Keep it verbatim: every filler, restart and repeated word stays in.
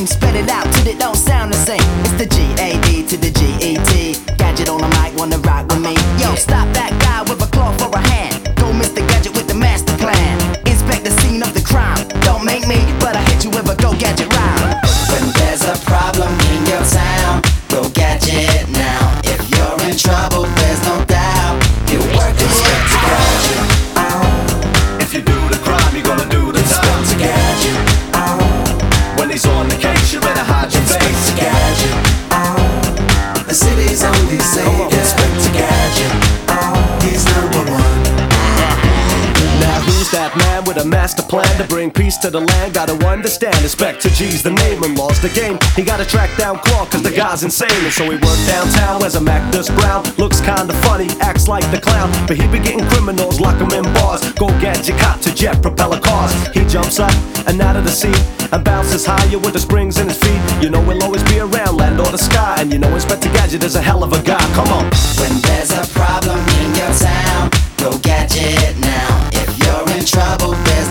name, spread it out till it don't sound the same. It's the G A D to the G E T. Gadget on the mic, wanna rock with me. Yo, stop that guy with a claw for a hand. Go Mister Gadget with the master plan. Inspect the scene of the crime. Don't make me, but I hit you with a Go Gadget rhyme. When there's a problem in your town, Go Gadget now. If you're in trouble, there's no doubt he'll work Inspector Gadget. If you do the crime, you're gonna do the time. Inspector Gadget. When he's on the case, you better hide your face. Inspector Gadget. The city's only savior. Inspector Gadget. He's number one. Now who's that man with a master plan to bring peace to the land? Gotta understand, Inspector G's the name and lost the game. He gotta track down Claw cause the guy's insane. And so he worked downtown as a Magnus Brown. Looks kinda funny, acts like the clown, but he be getting criminals, lock 'em in bars. Go Gadget cop to jet propeller cars. He jumps up and out of the seat and bounces higher with the springs in his feet. You know he'll always be around, land or the sky. And you know Inspector Gadget is a hell of a guy, come on. When there's a problem in your town, Go Gadget now. If you're in trouble, there's